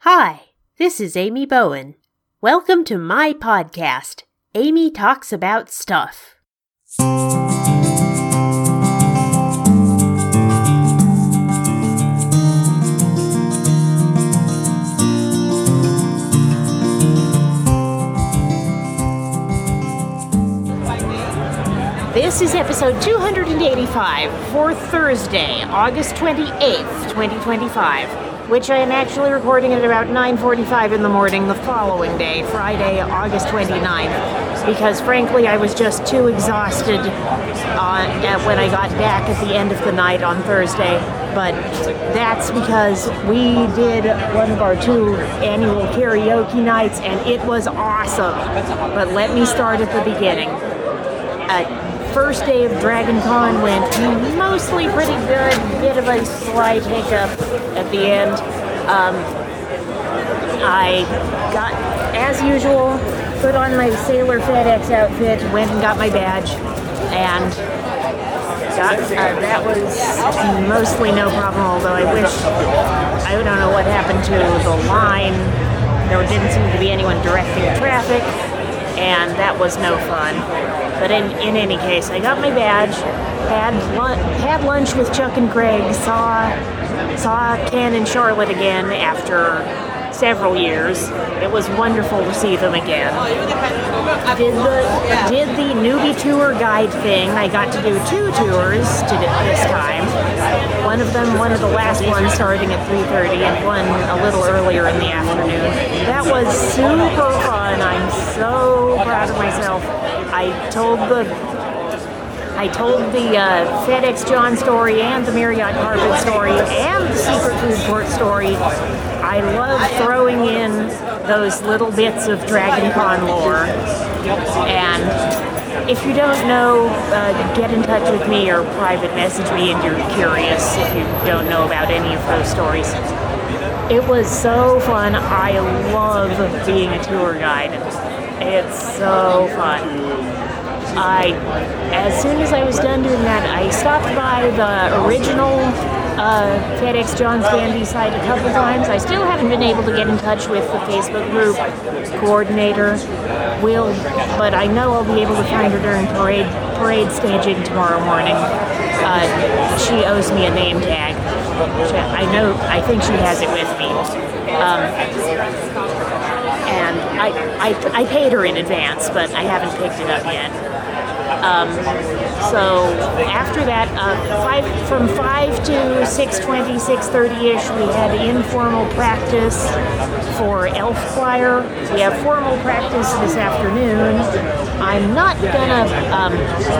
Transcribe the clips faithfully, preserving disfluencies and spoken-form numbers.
Hi, this is Amy Bowen. Welcome to my podcast, Amy Talks About Stuff. This is episode two hundred eighty-five for Thursday, August twenty-eighth, twenty twenty-five, which I am actually recording at about nine forty-five in the morning the following day, Friday, August twenty-ninth, because frankly I was just too exhausted uh, when I got back at the end of the night on Thursday. But that's because we did one of our two annual karaoke nights and it was awesome. But let me start at the beginning. Uh, First day of Dragon Con went mostly pretty good. Bit of a slight hiccup at the end. Um, I got, as usual, put on my Sailor FedEx outfit, went and got my badge, and got, uh, that was mostly no problem, although I wish, I don't know what happened to the line. There didn't seem to be anyone directing traffic, and that was no fun. But in, in any case, I got my badge, had lunch, had lunch with Chuck and Craig, saw saw Ken and Charlotte again after several years. It was wonderful to see them again. Did the did the newbie tour guide thing. I got to do two tours to this time. One of them, one of the last ones, starting at three thirty, and one a little earlier in the afternoon. That was super fun. I'm so proud of myself. I told the I told the uh, FedEx John story and the Marriott Carpet story and the Secret Food Court story. I love throwing in those little bits of Dragon Con lore. And if you don't know, uh, get in touch with me or private message me if you're curious, if you don't know about any of those stories. It was so fun. I love being a tour guide. It's so fun. I, as soon as I was done doing that, I stopped by the original uh, FedEx John's Dandy site a couple times. I still haven't been able to get in touch with the Facebook group coordinator, Will, but I know I'll be able to find her during parade parade staging tomorrow morning. Uh, she owes me a name tag. I know, I think she has it with me. Um, and I, I I paid her in advance, but I haven't picked it up yet. Um, so after that, uh, five, from five to six twenty, six thirty-ish, we had informal practice for Elf Choir. We have formal practice this afternoon. I'm not gonna, um,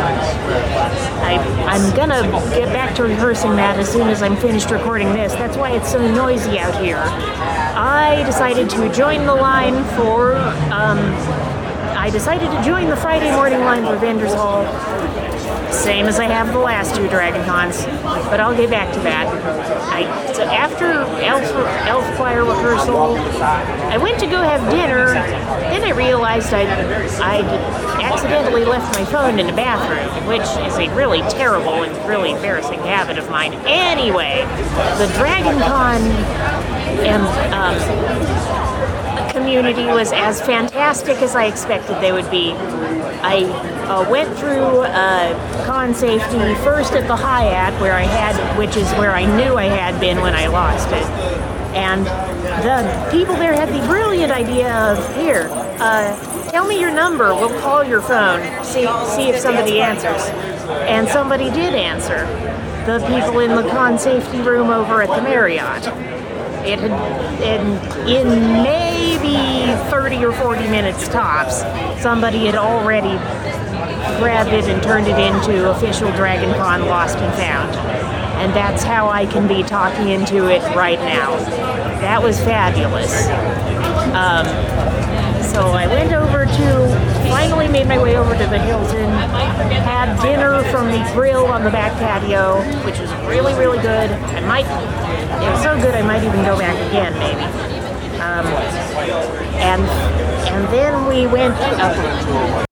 I, I'm gonna get back to rehearsing that as soon as I'm finished recording this. That's why it's so noisy out here. I decided to join the line for, um, I decided to join the Friday morning line for Vendors Hall, same as I have the last two Dragon Cons, but I'll get back to that. I, so after Elf, Elf Choir rehearsal, I went to go have dinner, then I realized I'd, I'd accidentally left my phone in the bathroom, which is a really terrible and really embarrassing habit of mine. Anyway, the Dragon Con and, um, community was as fantastic as I expected they would be. I uh, went through uh, con safety first at the Hyatt, where I had, which is where I knew I had been when I lost it. And the people there had the brilliant idea of, here, uh, tell me your number, we'll call your phone, see see if somebody answers. And somebody did answer. The people in the con safety room over at the Marriott. It had, in, in maybe thirty or forty minutes tops, somebody had already grabbed it and turned it into official Dragon Con Lost and Found. And that's how I can be talking into it right now. That was fabulous. Um, so I went over to, finally made my way over to the Hilton, had dinner from the grill on the back patio, which was really, really good. I might, it was so good I might even go back again, maybe. Um, and, and then we went up.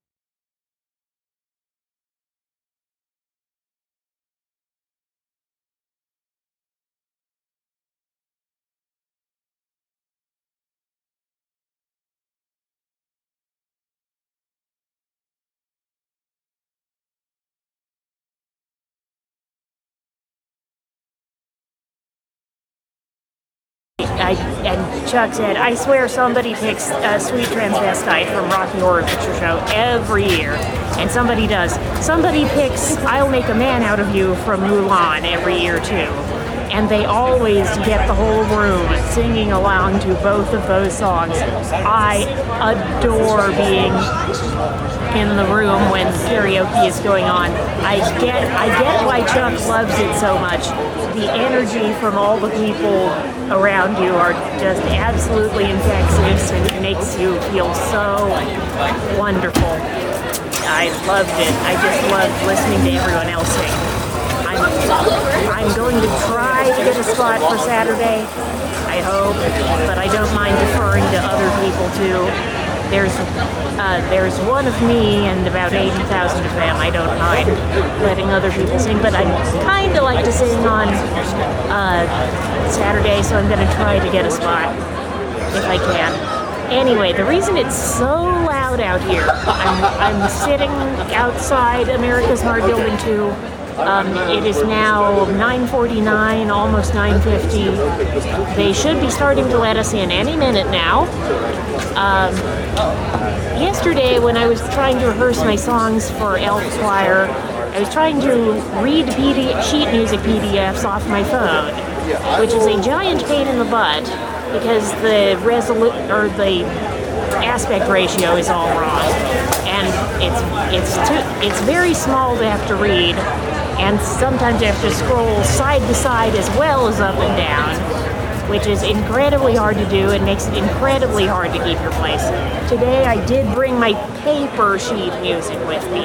I and Chuck said, I swear somebody picks a Sweet Transvestite from Rocky Horror Picture Show every year. And somebody does. Somebody picks I'll Make a Man Out of You from Mulan every year, too. And they always get the whole room singing along to both of those songs. I adore being in the room when karaoke is going on. I get I get why Chuck loves it so much. The energy from all the people around you are just absolutely infectious, and it makes you feel so wonderful. I loved it. I just loved listening to everyone else sing. I'm, I'm going to try to get a spot for Saturday, I hope, but I don't mind deferring to other people too. There's uh, there's one of me and about eighty thousand of them. I don't mind letting other people sing, but I kind of like to sing on uh, Saturday, so I'm going to try to get a spot if I can. Anyway, the reason it's so loud out here, I'm, I'm sitting outside America's Heart Building two. Um, it is now nine forty-nine, almost nine fifty. They should be starting to let us in any minute now. Um, yesterday, when I was trying to rehearse my songs for Elf Choir, I was trying to read P D- sheet music P D Fs off my phone, which is a giant pain in the butt because the resolu- or the aspect ratio is all wrong, and it's it's too, it's very small to have to read. And sometimes you have to scroll side to side as well as up and down, which is incredibly hard to do and makes it incredibly hard to keep your place. Today I did bring my paper sheet music with me,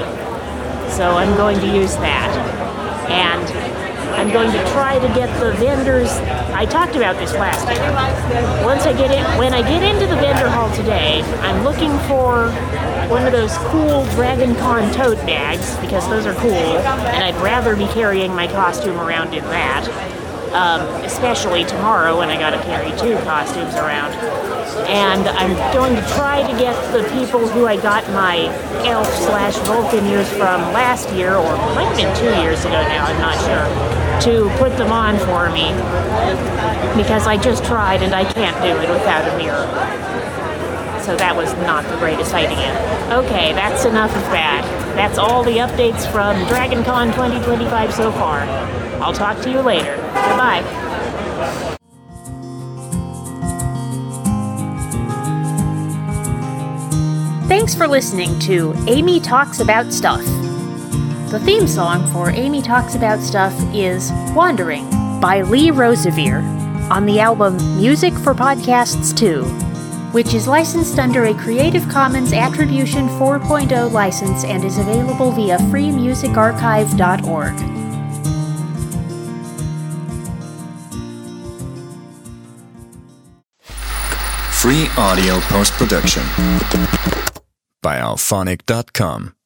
so I'm going to use that. And I'm going to try to get the vendors. I talked about this last year. Once I get in, when I get into the vendor hall today, I'm looking for one of those cool Dragon Con tote bags, because those are cool, and I'd rather be carrying my costume around in that, um, especially tomorrow when I gotta carry two costumes around. And I'm going to try to get the people who I got my elf slash Vulcan ears from last year, or it might have been two years ago now, I'm not sure, to put them on for me, because I just tried and I can't do it without a mirror. So that was not the greatest idea. Okay, that's enough of that. That's all the updates from DragonCon twenty twenty-five so far. I'll talk to you later. Goodbye. Thanks for listening to Amy Talks About Stuff. The theme song for Amy Talks About Stuff is Wandering by Lee Rosevere on the album Music for Podcasts two, which is licensed under a Creative Commons Attribution four point oh license and is available via free music archive dot org. Free audio post-production by alphonic dot com.